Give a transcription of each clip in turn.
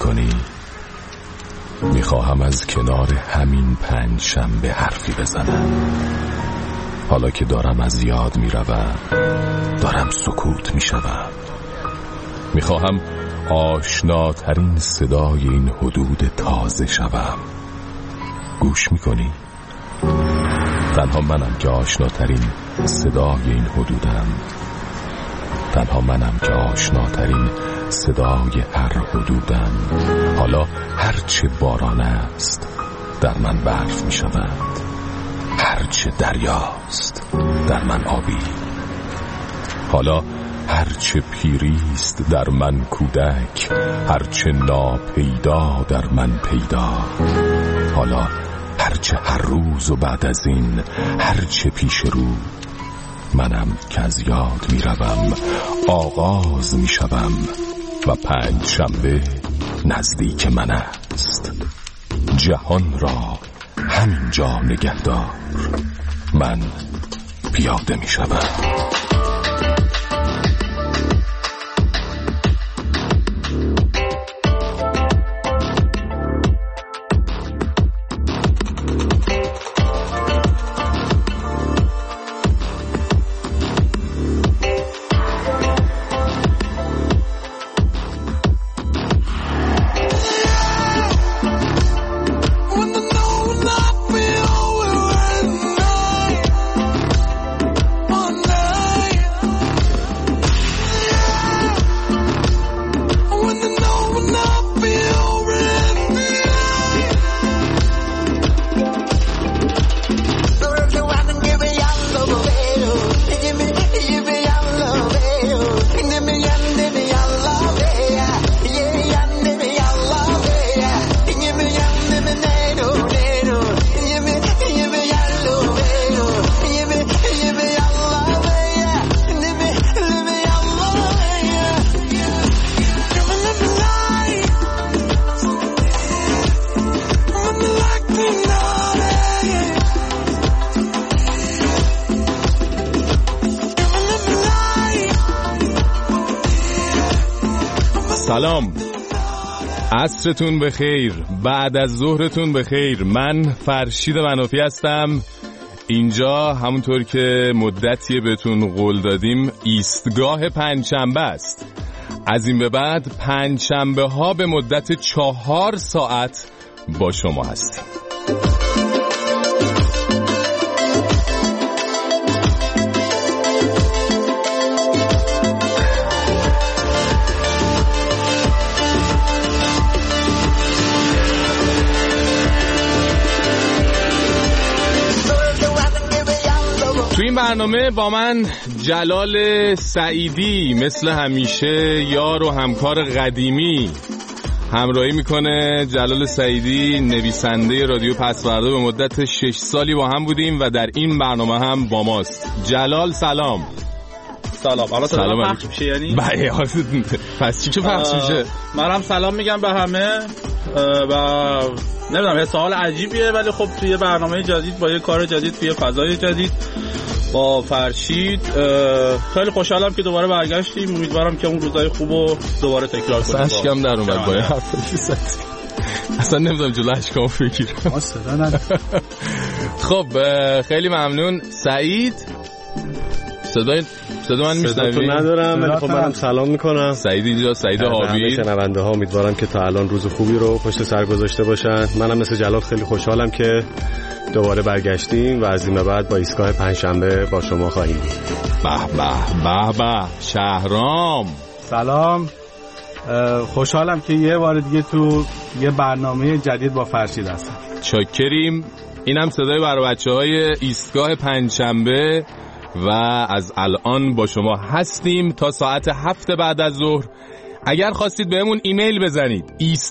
میکنی؟ میخواهم از کنار همین پنجشنبه حرفی بزنم. حالا که دارم از یاد میروم، دارم سکوت میشوم. میخواهم آشناترین صدای این حدود تازه شوم. گوش میکنی؟ تنها منم که آشناترین صدای این حدودم. تنها منم که آشناترین صدای هر حدودم. حالا هرچه باران است در من برف می شود، هرچه دریاست در من آبی. حالا هرچه پیریست در من کودک، هرچه ناپیدا در من پیدا. حالا هرچه هر روز و بعد از این هرچه پیش رو، منم که از یاد می روم، آغاز می شوم و پنجشنبه نزدیک من است. جهان را همینجا نگهدار، من پیاده می شوم. سلام، عصرتون بخیر، بعد از ظهرتون بخیر. من فرشید منافی هستم. اینجا همونطور که مدتیه بهتون قول دادیم ایستگاه پنجشنبه است. از این به بعد پنجشنبه ها به مدت 4 ساعت با شما هستیم. تو این برنامه با من جلال سعیدی مثل همیشه یار و همکار قدیمی همراهی میکنه. جلال سعیدی نویسنده رادیو پسوردا، به مدت 6 سالی با هم بودیم و در این برنامه هم با ماست. جلال سلام. سلام. سلام پخش میشه یعنی؟ بله. پس چی که پخش میشه؟ منم سلام میگم به همه و نمیدونم حس حال عجیبیه، ولی خب توی برنامه جدید با یه کار جدید توی فضای جدید با فرشید خیلی خوشحالم که دوباره برگشتیم. امیدوارم که اون روزای خوبو دوباره تکرار کنیم. اشکم در اومد با حرفی زدی. اصلا نمیدونم جلو اشکام بگیرم. خب خیلی ممنون. سعید صدا من میشنوی؟ صدا تو ندارم ولی خب منم سلام میکنم. سعید اینجا، سعید حاوی. شنونده ها امیدوارم که تا الان روز خوبی رو پشت سر گذاشته باشن. منم مثل جلال خیلی خوشحالم که دوباره برگشتیم و از این به بعد با ایستگاه پنجشنبه با شما خواهیم بود. به به. شهرام سلام، خوشحالم که یه بار دیگه تو یه برنامه جدید با فرشید هستم. چاکریم. اینم صدای برای بچه‌های ایستگاه پنجشنبه و از الان با شما هستیم تا ساعت 7 بعد از ظهر. اگر خواستید بهمون ایمیل بزنید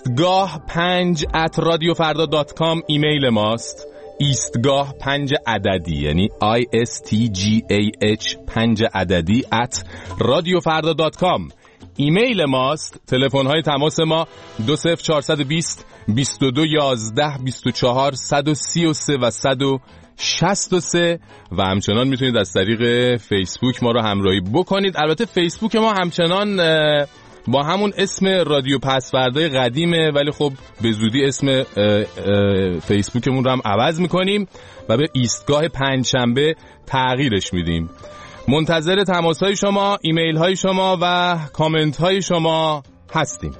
istgah5@radiofarda.com ایمیل ماست. ایستگاه 5 عددی یعنی ISTGAH 5 عددی @radiofarda.com ایمیل ماست. تلفن‌های تماس ما 20420 2211 24 133 و 163 و همچنان میتونید از طریق فیسبوک ما رو همراهی بکنید. البته فیسبوک ما همچنان با همون اسم رادیو پسوردای قدیمه، ولی خب به زودی اسم فیسبوکمون رو هم عوض میکنیم و به ایستگاه پنجشنبه تغییرش میدیم. منتظر تماس‌های شما، ایمیل‌های شما و کامنت‌های شما هستیم.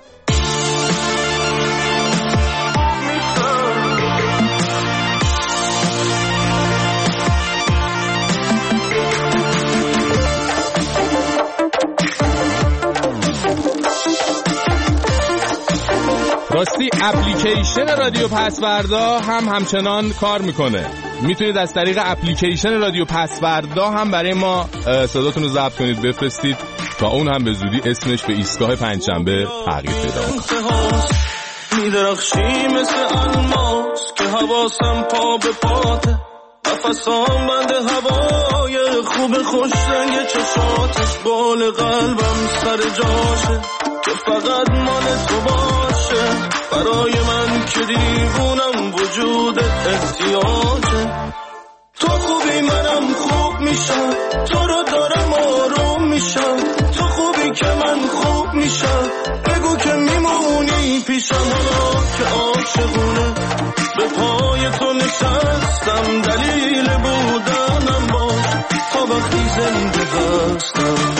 راستی اپلیکیشن رادیو پسوردا هم همچنان کار میکنه. میتونید از طریق اپلیکیشن رادیو پسوردا هم برای ما صداتون رو ضبط کنید بفرستید تا اون هم به زودی اسمش به ایستگاه پنجشنبه تغییر پیدا کنه. میدرخشی مثل الماس که حواسم پا به پاته، نفسام بند هوای خوب خوش رنگ چشاتش، بال قلبم سر جاشه که فقط مال تو باشه، برای من که دیوونم وجودت احتیاجه. تو خوبی منم خوب میشم، تو رو دارم آروم میشم، تو خوبی که من خوب میشم، بگو که میمونی پیشم. حالا که عاشقونه به پای تو نشستم، دلیل بودنم باش تا وقتی زنده هستم.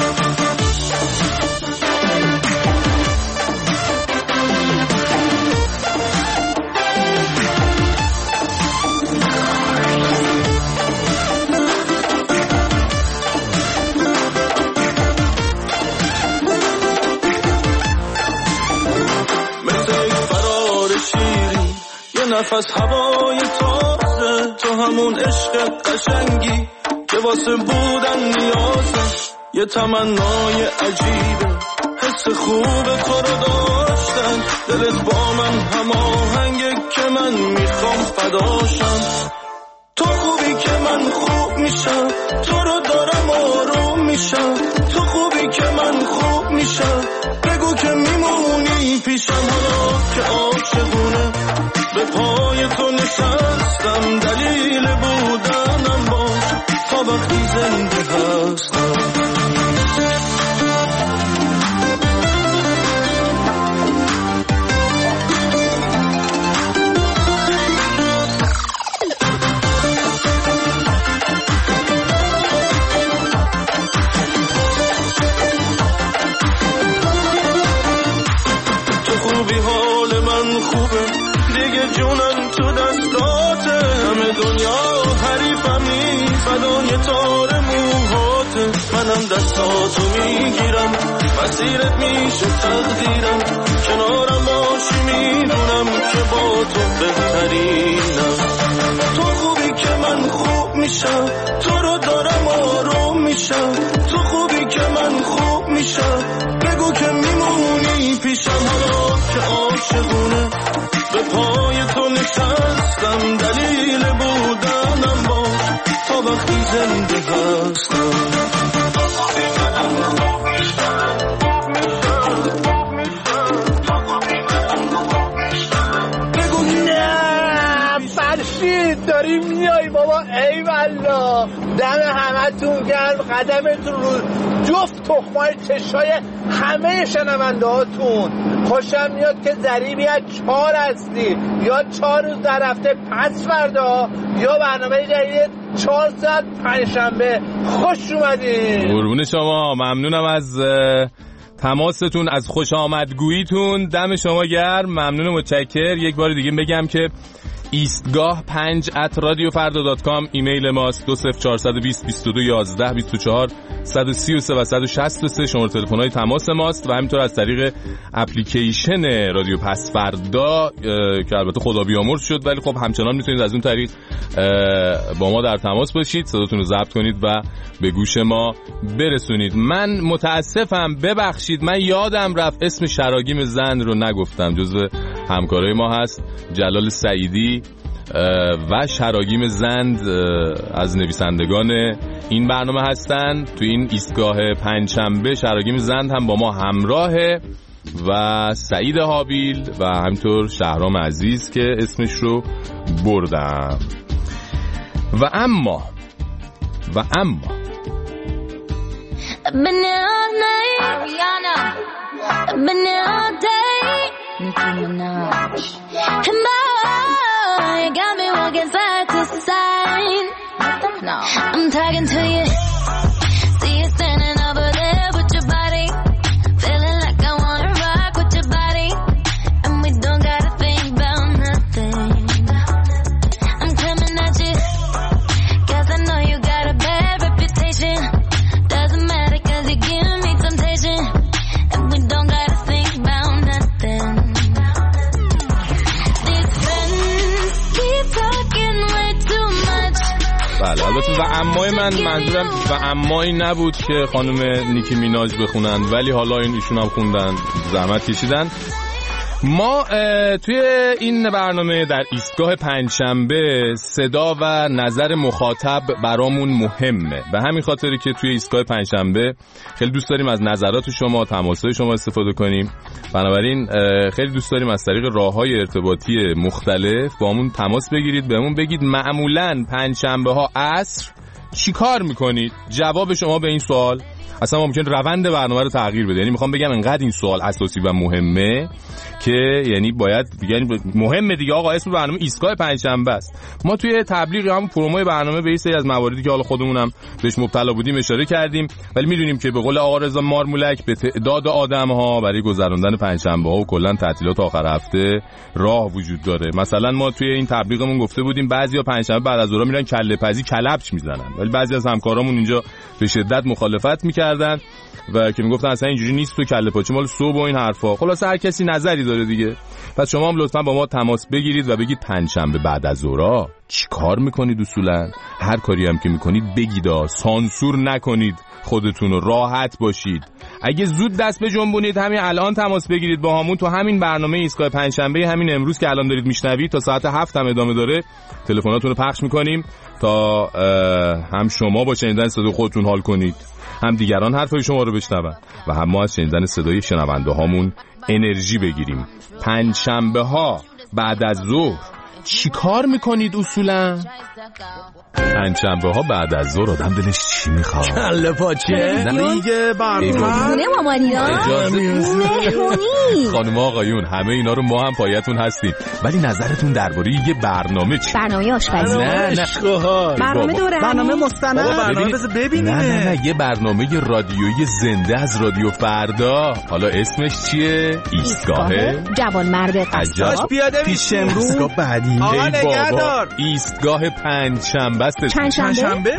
نفس هوای تازه، تو همون عشق قشنگی که واسه بودن نیازه، یه تمنای عجیبه حس خوب تو رو داشتن، دلت با من هماهنگه که من میخوام فداشم. تو خوبی که من خوب میشم، تو رو دارم آروم میشم، تو خوبی که من خوب میشم، بگو که میمونی پیشم. حالا که عاشقونه به پای تو نشستم، دلیل بودنم باش تا وقتی زنده هستم. تو خوبی حال من خوبه، جونم تو دستاته، همه دنیا حریفمی، فدای تار موهاته. منم دستاتو میگیرم، مسیرت میشه تقدیرم، کنارم باشی میدونم که با تو بهترینم. تو خوبی که من خوب میشم، تو رو دارم آروم میشم، تو خوبی که من خوب میشم، بگو که میمونی پیشم. حالا که عاشقونه به پای تو نشستم، دلیل بودنم باش تا وقتی زنده هستم. نه فرشید داری میای بابا، ای والله دم همتون گرم، قدمتون رو جفت تخمای چشای همه شنونده هاتون. خوشم میاد که ضریبی از 4 هستی، یا 4 روز در هفته پس فردا، یا برنامه جدید 4 ساعت پنجشنبه. خوش اومدین. قربون شما، ممنونم از تماستون، از خوش آمدگوییتون. دم شما گرم، ممنون، متشکر. یک بار دیگه بگم که ایستگاه 5@radiofarda.com ایمیل ماست. 20420 22 11 24 133 و 163 شماره تلفن‌های تماس ماست و همینطور از طریق اپلیکیشن رادیو پسوردا که البته خدا بیامرز شد، ولی خب همچنان میتونید از اون طریق با ما در تماس باشید، صداتون رو ضبط کنید و به گوش ما برسونید. من متاسفم، ببخشید، من یادم رفت اسم شراگیم زند رو نگفتم. جزو همکارای ما هست جلال سعیدی و شراگیم زند از نویسندگان این برنامه هستن. تو این ایستگاه پنجشنبه شراگیم زند هم با ما همراهه و سعید حابیل و همینطور شهرام عزیز که اسمش رو بردم. و اما been here all day. Nicki Minaj. And boy, you got me walking side to side. No, I'm talking to you. See you standing over there with your body. Feeling like I wanna rock with your body. And we don't gotta think about nothing. I'm coming at you. Cause I know you got a bad reputation. Doesn't matter cause you give me temptation. And we don't gotta think about nothing. These friends keep talking way too much. بله البته و امای من منظورم و امایی نبود که خانم نیکی میناج بخونن، ولی حالا ایشون هم خوندن، زحمت کشیدن. ما توی این برنامه در ایستگاه پنجشنبه صدا و نظر مخاطب برامون مهمه، به همین خاطری که توی ایستگاه پنجشنبه خیلی دوست داریم از نظرات شما، تماس‌های شما استفاده کنیم. بنابراین خیلی دوست داریم از طریق راه‌های ارتباطی مختلف با همون تماس بگیرید، بهمون بگید معمولاً پنجشنبه‌ها عصر چی کار میکنید؟ جواب شما به این سوال اصلا ممکن روند برنامه رو تغییر بده. یعنی میخوام بگم انقدر این سوال اساسی و مهمه که یعنی باید مهمه دیگه آقا. اسم برنامه ایستگاه پنجشنبه است. ما توی تبلیغ هم پروموی برنامه به یه سری از مواردی که حالا خودمونم بهش مبتلا بودیم اشاره کردیم، ولی میدونیم که به قول آقا رضا مارمولک به تعداد آدم‌ها برای گذروندن پنجشنبه‌ها و کلا تعطیلات آخر هفته راه وجود داره. مثلا ما توی این تبلیغمون گفته بودیم بعضیا پنجشنبه بعد از ظهر میرن کله پزی کلبش میزنن، ولی بعضی از همکارامون اینجا به شدت مخالفت میکردن و که میگفتن اصلا اینجوری نیست، تو کله پاچه مال صبح و این حرفا. خلاص هر کسی نظری داره دیگه. پس شما هم لطفاً با ما تماس بگیرید و بگید پنجشنبه بعد از ظهر چی کار میکنید. اصولا هر کاری هم که میکنید بگید، سانسور نکنید، خودتون رو راحت باشید. اگه زود دست بجنبونید همین الان تماس بگیرید با همون تو همین برنامه ایستگاه پنجشنبه همین امروز که الان دارید میشنوید تا ساعت 7 هم ادامه داره. تلفناتون رو پخش میکنیم تا هم شما با شنیدن صدای خودتون حال کنید، هم دیگران حرفای شما رو بشنون و هم ما از شنیدن صدای شنونده هامون انرژی بگیریم. پنجشنبه ها بعد از ظهر چی کار میکنید اصولا؟ پنجشنبه ها بعد از ظهر آدم دلش چی میخواد؟ کله پاچه دیگه برنامه مامانیان مهمونی. خانم آقایون همه اینا رو ما هم پایتون هستیم، ولی نظرتون درباره یه برنامه چی؟ برنامه آشپزی؟ نه برنامه دوره، برنامه مستند، برنامه بذار ببینیم. نه یه برنامه رادیویی زنده از رادیو فردا. حالا اسمش چیه؟ ایستگاه جوانمرد قصاب. پیاده پیش امروز ایستگاه بعدی. آقا نگهدار ایستگاه پنجشنبه است. پنجشنبه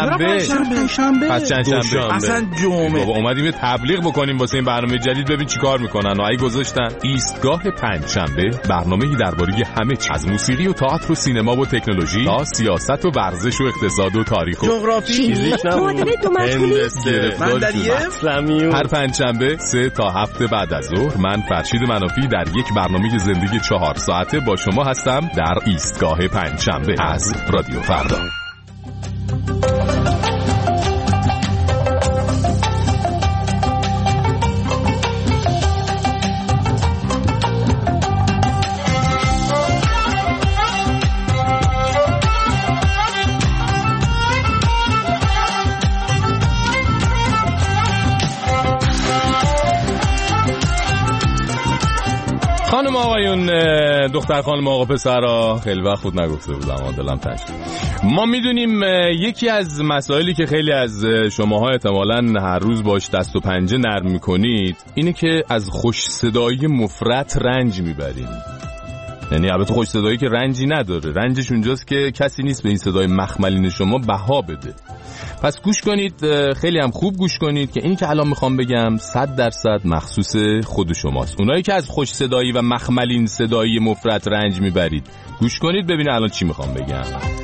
پس چندشنبه اصلا جمعه. بابا اومدیم یه تبلیغ بکنیم واسه این برنامه جدید، ببین چیکار میکنن و ای گذاشتن ایستگاه پنجشنبه، برنامه‌ای درباره همه چیز، از موسیقی و تئاتر و سینما و تکنولوژی تا سیاست و ورزش و اقتصاد و تاریخ و جغرافی. معادله دو مشغولی. هر پنجشنبه 3 تا 7 بعد از ظهر من فرشید منافی در یک برنامه زندگی 4 ساعته با شما هستم در ایستگاه پنجشنبه از رادیو فردا. خانم آقایون، دختر خانم آقا پسرا، خیلی وقت خود نگفته بودم، دلم تنگ. ما میدونیم یکی از مسائلی که خیلی از شماها احتمالاً هر روز باش دست و پنجه نرم میکنید اینه که از خوش صدایی مفرط رنج میبرین. یعنی البته خوش صدایی که رنجی نداره، رنجش اونجاست که کسی نیست به این صدای مخملین شما بها بده. پس گوش کنید، خیلی هم خوب گوش کنید که اینی که الان میخوام بگم 100% مخصوص خود شماست. اونایی که از خوش صدایی و مخملین صدایی مفرط رنج میبرید گوش کنید ببینید الان چی میخوام بگم.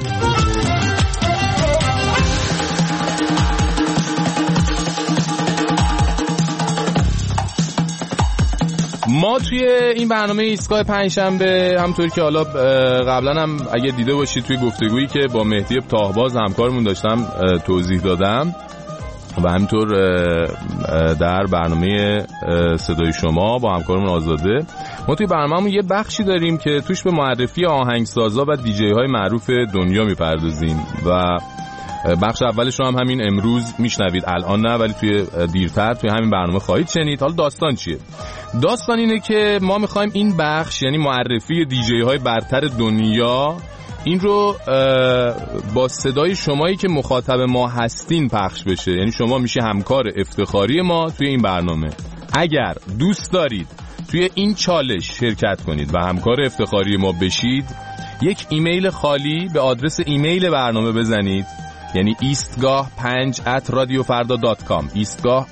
ما توی این برنامه ایستگاه پنجشنبه همونطور که حالا قبلا هم اگه دیده باشید توی گفتگویی که با مهدی تاهباز همکارمون داشتم توضیح دادم و همینطور در برنامه صدای شما با همکارمون آزاده، ما توی برنامه‌مون یه بخشی داریم که توش به معرفی آهنگسازا و دیجی های معروف دنیا میپردازیم و بخش اولش رو هم همین امروز میشنوید، الان نه ولی توی دیرتر توی همین برنامه خواهید شنید. حالا داستان چیه؟ داستان اینه که ما میخوایم این بخش، یعنی معرفی دیجی های برتر دنیا، این رو با صدای شمایی که مخاطب ما هستین پخش بشه. یعنی شما میشه همکار افتخاری ما توی این برنامه. اگر دوست دارید توی این چالش شرکت کنید و همکار افتخاری ما بشید، یک ایمیل خالی به آدرس ایمیل برنامه بزنید، یعنی eastgah5@radiofarda.com، eastgah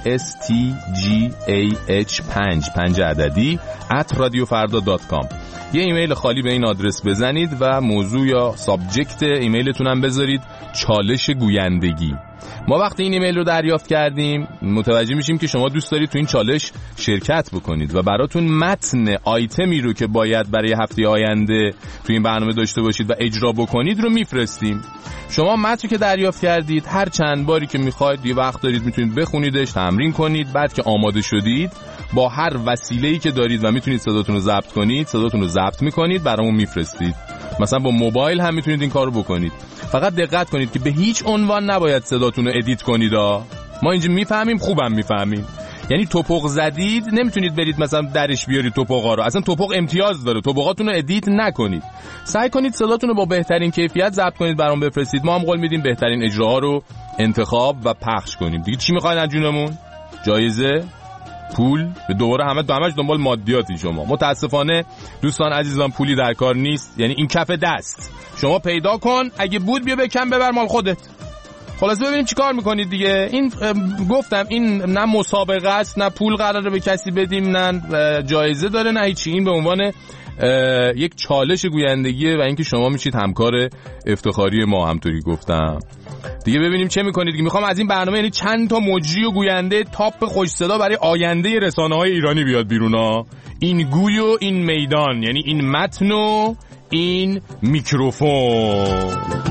ISTGAH5 عددی @radiofarda.com. یه ایمیل خالی به این آدرس بزنید و موضوع یا سابجکت ایمیلتون هم بذارید چالش گویندگی. ما وقتی این ایمیل رو دریافت کردیم متوجه میشیم که شما دوست دارید تو این چالش شرکت بکنید و براتون متن آیتمی رو که باید برای هفته آینده تو این برنامه داشته باشید و اجرا بکنید رو میفرستیم. شما متن که دریافت کردید هر چند باری که میخواید، یه وقت دارید میتونید بخونیدش، تمرین کنید. بعد که آماده شدید با هر وسیله‌ای که دارید و میتونید صداتون رو ضبط کنید، صداتون رو ضبط میکنید، برامون میفرستید. مثلا با موبایل هم میتونید این کارو بکنید. فقط دقت کنید که به هیچ عنوان نباید صداتون رو ادیت کنید. ما اینجا میفهمیم، خوبم میفهمیم. یعنی توپق زدید نمیتونید برید مثلا درش بیارید توپقا رو. اصلا توپق امتیاز داره. توپقاتون رو ادیت نکنید. سعی کنید صداتون رو با بهترین کیفیت ضبط کنید، برام بفرستید. ما هم قول میدیم بهترین اجراها رو انتخاب و پخش کنیم. دیگه چی میخواید از جونمون؟ جایزه؟ پول؟ به دوباره همش دنبال مادیاتی شما. متاسفانه دوستان عزیزان پولی در کار نیست. یعنی این کف دست شما پیدا کن، اگه بود بیا بکن ببر مال خودت. خلاصه ببینیم چی کار میکنید دیگه. این گفتم این نه مسابقه است، نه پول قراره به کسی بدیم، نه جایزه داره، نه هیچی. این به عنوان یک چالش گویندگیه و اینکه شما میشید همکار افتخاری ما. همطوری گفتم دیگه. ببینیم چه میکنید دیگه. میخوام از این برنامه یعنی چند تا مجری و گوینده تاپ خوش صدا برای آینده رسانه‌های ایرانی بیاد بیرون ها. این گوی و این میدان، یعنی این متن و این میکروفون.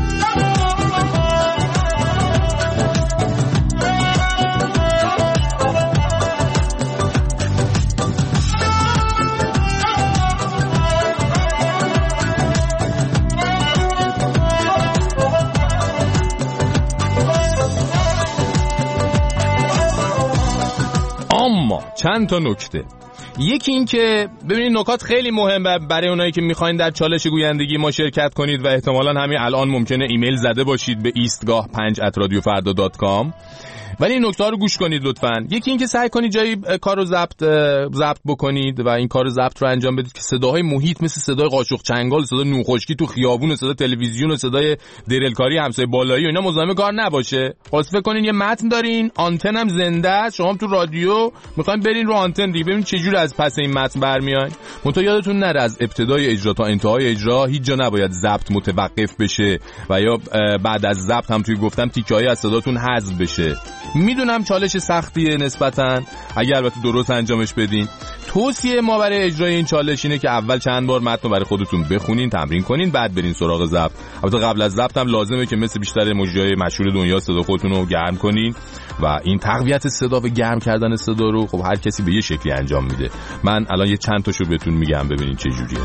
اما چند تا نکته. یکی این که ببینید نکات خیلی مهمه برای اونایی که میخواین در چالش گویندگی ما شرکت کنید و احتمالاً همین الان ممکنه ایمیل زده باشید به eastgah5@radiofarda.com. ولی این نکته رو گوش کنید لطفاً. یکی این که سعی کنید جایی کار رو ضبط بکنید و این کار ضبط رو انجام بدید که صداهای محیط مثل صدای قاشق چنگال، صدای نوخشکی تو خیابون، صدای تلویزیون و صدای درلکاری همسایه بالایی و اینا مزاحم کار نباشه. خلاص فکر کنین یه متن دارین، آنتن هم زنده است، شما هم تو رادیو میخواین برین رو آنتن دیگه، ببینید چه جوری از پس این متن برمیاد. منتها یادتون نره از ابتدای اجرا تا انتهای اجرا هیچ جا نباید ضبط متوقف بشه و یا بعد از ضبط هم توی گفتم تیکه‌ای از صداتون حذف بشه. میدونم چالش سختیه نسبتاً، اگر البته درست انجامش بدین. توصیه ما برای اجرای این چالش اینه که اول چند بار متن رو برای خودتون بخونین، تمرین کنین، بعد برین سراغ ضبط. البته قبل از ضبط هم لازمه که مثل بیشتر مجریای مشهور دنیا صدا خودتون رو گرم کنین و این تقویت صدا و گرم کردن صدا رو خب هر کسی به یه شکلی انجام میده. من الان یه چند تاشو بهتون میگم ببینین چه جوریه.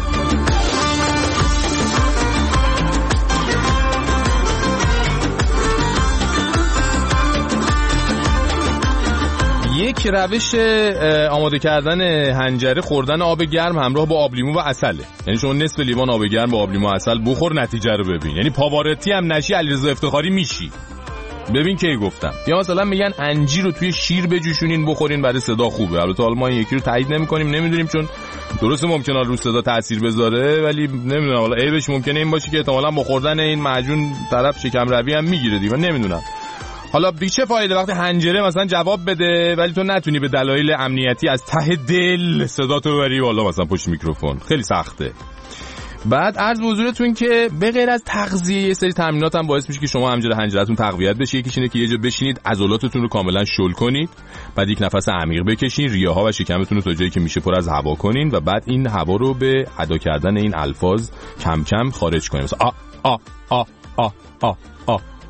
یک روش آماده کردن حنجره خوردن آب گرم همراه با آب لیمو و عسله. یعنی شما نصف لیوان آب گرم با آب لیمو و عسل بخور، نتیجه رو ببین. یعنی پاوارتی هم نشی علیرضا افتخاری میشی. ببین کی گفتم. یا مثلا میگن انجیر رو توی شیر بجوشونین بخورین برای صدا خوبه. البته حالا ما این یکی رو تایید نمی‌کنیم، نمیدونیم، چون درسته ممکنه رو صدا تاثیر بذاره، ولی نمیدونم حالا عیبش ممکنه این باشه که احتمالاً با خوردن این معجون طرف شکم روی هم میگیره دیگه، نمیدونم. حالا بی چه فایده وقتی حنجره مثلا جواب بده ولی تو نتونی به دلایل امنیتی از ته دل صداتو ببری بالا مثلا پشت میکروفون، خیلی سخته. بعد عرض به حضورتون که به غیر از تغذیه یه سری تمرینات هم باعث میشه که شما حنجره‌تون تقویت بشه. یکیش اینه که یه جا بشینید، عضلاتتون رو کاملا شل کنید، بعد یک نفس عمیق بکشین، ریه‌ها و شکمتون رو تا جایی که میشه پر از هوا کنین و بعد این هوا رو به ادا کردن این الفاظ کم کم خارج کنین. مثلا آ آ آ آ آ آ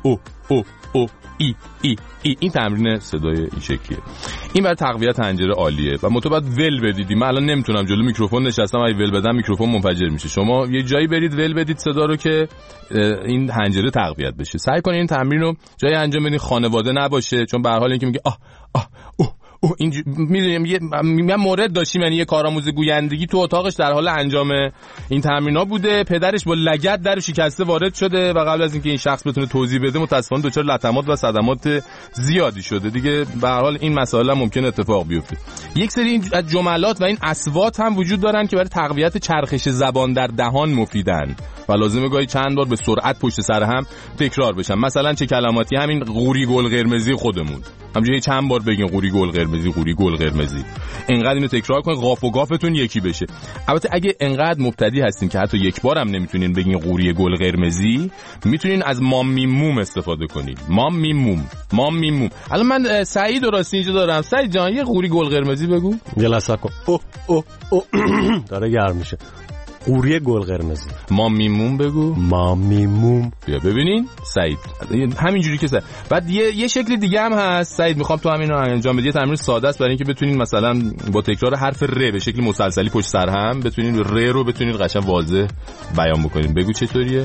او او او ای ای ای. این تمرین صدای این شکلیه. این برای تقویت حنجره عالیه و متوجه ول بدید. من الان نمیتونم جلو میکروفون نشستم، اگه ول بدم میکروفون منفجر میشه. شما یه جایی برید ول بدید صدا رو که این حنجره تقویت بشه. سعی کنید این تمرین رو جایی انجام بدید خانواده نباشه، چون به هر حال اینکه میگه آه آه اوه این میدونیم یه مورد داشتیم، یعنی یه کارآموز گویندگی تو اتاقش در حال انجام این تمرینا بوده، پدرش با لگد در شکسته وارد شده و قبل از اینکه این شخص بتونه توضیح بده متأسفانه دچار لطمات و صدمات زیادی شده دیگه. به هر حال این مسائل ممکن اتفاق بیفته. یک سری این جملات و این اصوات هم وجود دارن که برای تقویت چرخش زبان در دهان مفیدن و لازمه گاهی چند بار به سرعت پشت سر هم تکرار بشن. مثلا چه کلماتی؟ همین قوری گل قرمزی خودمون همونجوری چند بار بگین قوری گل قرمزی، قوری گل قرمزی. اینقدر اینو تکرار کنید قاف و گافتون یکی بشه. البته اگه اینقدر مبتدی هستین که حتی یک بار هم نمیتونین بگین قوری گل قرمزی، میتونین از مام میموم استفاده کنید. مام میموم، مام میموم. الان من سعید راستی اینجا دارم. سعید جان یه قوری گل قرمزی بگو. یه لحظه کن. او داره گرم میشه. قوری گل قرمزی. مام میموم بگو. مام میموم. بیا ببینین سعید همینجوری که سعید. بعد یه شکل دیگه هم هست سعید، میخوام تو همین رو انجام بدی. یه تمرین ساده است برای اینکه بتونین مثلا با تکرار حرف ر به شکل مسلسلی پشت سر هم بتونین ر رو بتونین قشنگ واضح بیان بکنین. بگو چطوریه؟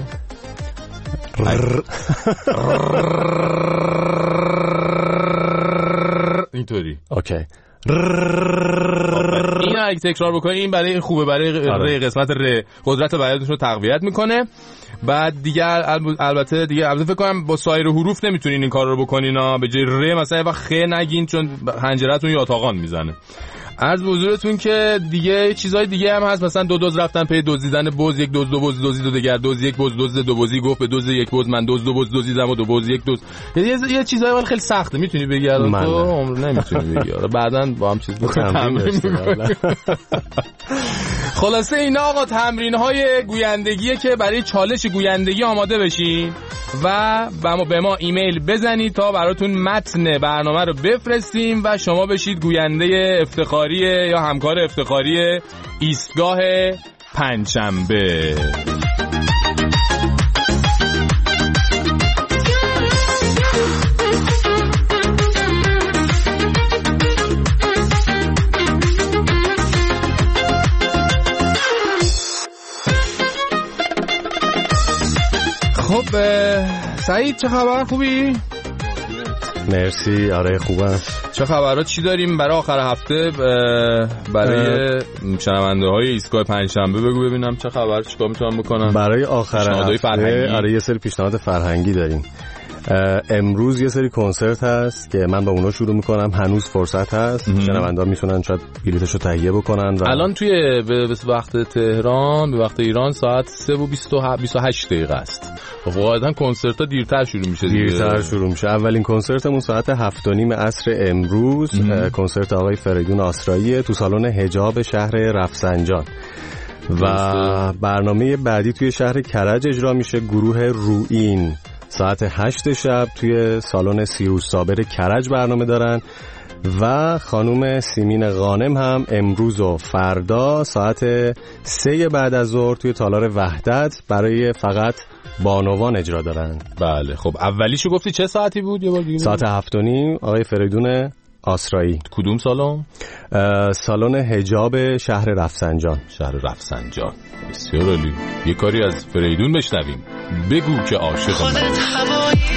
اینطوری. اوکی. این اگه تکرار بکنی این برای خوبه، برای ر قسمت ر قدرت بیانتون رو تقویت میکنه. بعد دیگه البته فکر کنم با سایر حروف نمیتونین این کار رو بکنین ها. به جای ر مثلا با خ نگین چون حنجره‌تون یاتاقان میزنه. از حضورتون که دیگه چیزای دیگه هم هست، مثلا دو دوز رفتن پی دزدیدن بز، یک دوز دو بز دزدید و دگر دوز، یک بز دزد دو بزی گفت به دوز یک بز من دوز دو بز دزدیدم و دو بز یک دوز. یه چیزای ولی خیلی سخته، میتونی بگی الان تو عمر نمیتونی بگی. بعداً با هم چیز تمرین خلاصه اینا آقا تمرین‌های گویندگیه که برای چالش گویندگی آماده بشین و به ما ایمیل بزنید تا براتون متن برنامه رو بفرستیم و شما بشید گوینده افتخاری یا همکار افتخاری ایستگاه پنجشنبه. خب سعید چه خبر؟ خوبی؟ مرسی. آره خوبم. چه خبرات؟ چی داریم برای آخر هفته برای شنونده های ایستگاه پنجشنبه؟ بگو ببینم چه خبر، چیکار میتونم بکنم برای آخر هفته. آره یه سری پیشنهاد فرهنگی داریم. امروز یه سری کنسرت هست که من با اونا شروع میکنم، هنوز فرصت هست. شنونده ها میتونن شاید بلیتشو تهیه بکنن. الان توی به وقت تهران به وقت ایران ساعت 3:28 است. واقعا کنسرت ها دیرتر شروع میشه. دیرتر شروع میشه. اولین کنسرتمون ساعت 7:30 عصر امروز. کنسرت آقای فریدون آسرایی تو سالن حجاب شهر رفسنجان و برنامه بعدی توی شهر کرج اجرا میشه. گروه روئین ساعت 8 شب توی سالن سیروس صابر کرج برنامه دارن و خانوم سیمین غانم هم امروز و فردا ساعت 3 بعد از ظهر توی تالار وحدت برای فقط بانوان اجرا دارن. بله خب اولیشو گفتی چه ساعتی بود؟ یه بار دیگه. ساعت 7:30 آقای فریدون آسرایی. کدوم سالن؟ سالن حجاب شهر رفسنجان. شهر رفسنجان. بسیار عالی. یه کاری از فریدون بشنویم. بگو که عاشقم.